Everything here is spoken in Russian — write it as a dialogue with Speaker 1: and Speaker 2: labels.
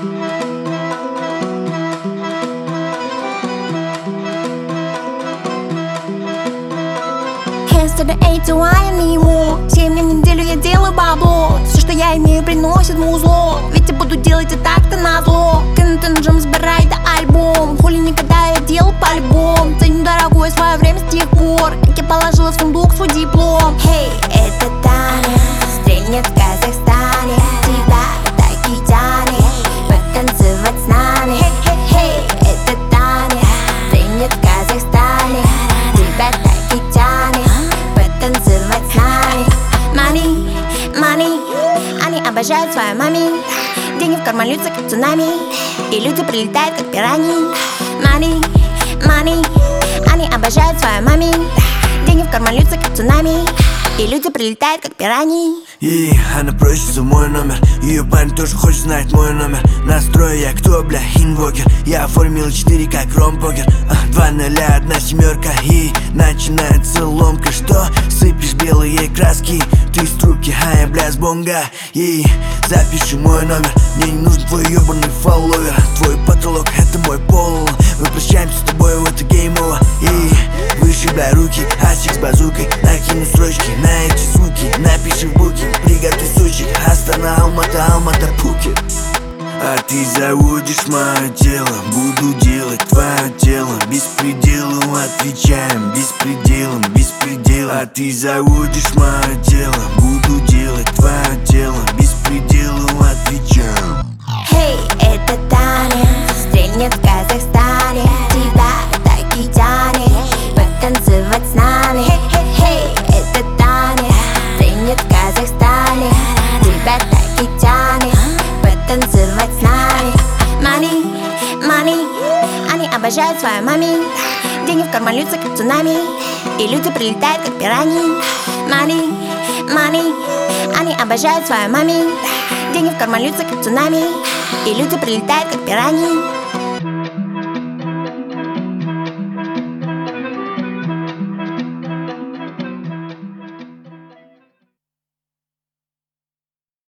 Speaker 1: Hands to the A, to I am ему. 7 дней в неделю я делаю бабло. Все, что я имею, приносит музло. Ведь я буду делать и так-то назло. Кинуть на джем, сбирай до альбом. Хули никогда я делал по-любому. Ценю дорогое свое время с тех пор, как я положила в сундук свой диплом. Хей, это Таня, стрельнет в Казахстане. Тебя так и тянет потанцевать с нами. Хей, это Таня, стрельнет в Казахстане. Тебя так и тянет потанцевать с нами. Money, money, они обожают свою мами. Деньги в карман льются, как цунами, и люди прилетают, как пираньи. Money, money, они обожают свою мами. Деньги в карман льются, как цунами, и люди прилетают, как пираньи.
Speaker 2: И она просит за мой номер. Ее парень тоже хочет знать мой номер. Настрою я кто, бля, инвокер. Я оформил 4 как ромпокер. 2 0, 1 семерка. И начинается ломка. Что? Сыпешь белые краски. Ты с трубки, а я, бля, с бонга. И запиши мой номер. Мне не нужен твой ебаный фолловер. Твой потолок — это мой пол. Мы прощаемся с тобой, в это геймово. И вышибай руки, асик с базукой. Накину строчки на эти суки. Напиши в буки, приготовь сучек. Астана, Алмата, Алмата, Пхукет. А ты заводишь мое тело, буду делать твое тело. Беспределом отвечаем, беспределом, беспредел. А ты заводишь мое тело, буду делать твое тело. Беспределом отвечаем.
Speaker 1: Хей, это Таня, стрельнет в Казахстане. Тебя так и тянет потанцевать с нами. Хей, это Таня, стрельнет в Казахстане. Тебя так и тянет потанцевать с нами. Money, money, они обожают свою мами. Деньги в карман льются, как цунами, и люди прилетают, как пираньи. Money, money, они обожают свою мами. Деньги в карман льются, как цунами, и люди прилетают, как пираньи.